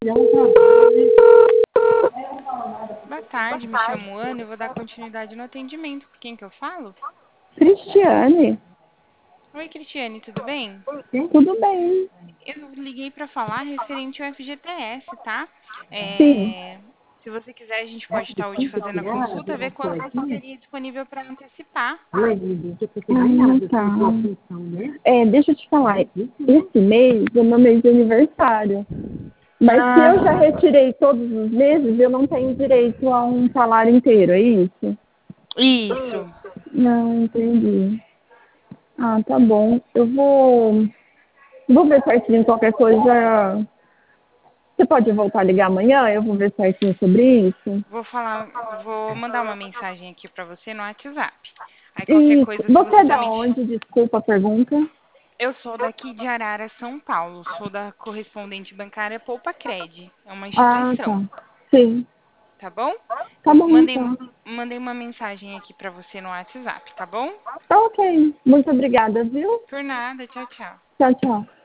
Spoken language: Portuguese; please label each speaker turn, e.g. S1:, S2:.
S1: Já não trabalha, né?
S2: Boa tarde, me chamo Ana e vou dar continuidade no atendimento. Com quem que eu falo?
S1: Cristiane,
S2: Oi, Cristiane, tudo bem?
S1: tudo bem?
S2: Eu liguei para falar referente ao FGTS, tá?
S1: Sim.
S2: Se você quiser, a gente pode estar hoje fazendo a consulta, ver quando você teria disponível para antecipar.
S1: Tá. Deixa eu te falar, esse mês é meu mês de aniversário. Mas se eu já
S2: Ah,
S1: retirei todos os meses, eu não tenho direito a um salário inteiro, é isso?
S2: isso.
S1: Não, entendi. Ah, tá bom. Vou ver certinho qualquer coisa. Você pode voltar a ligar amanhã? Eu vou ver certinho sobre isso.
S2: Vou mandar uma mensagem aqui para você no WhatsApp. Aí qualquer
S1: E
S2: coisa, se
S1: você
S2: você
S1: é
S2: já
S1: da
S2: me...
S1: onde? Desculpa a pergunta.
S2: Eu sou daqui de Arara, São Paulo. Sou da correspondente bancária Poupa Cred. É uma
S1: Ah,
S2: instituição,
S1: tá. Sim.
S2: tá bom?
S1: Tá bom, então.
S2: Mandei uma mensagem aqui para você no WhatsApp, tá bom?
S1: Tá ok. Muito obrigada, viu?
S2: Por nada, tchau, tchau.
S1: Tchau, tchau.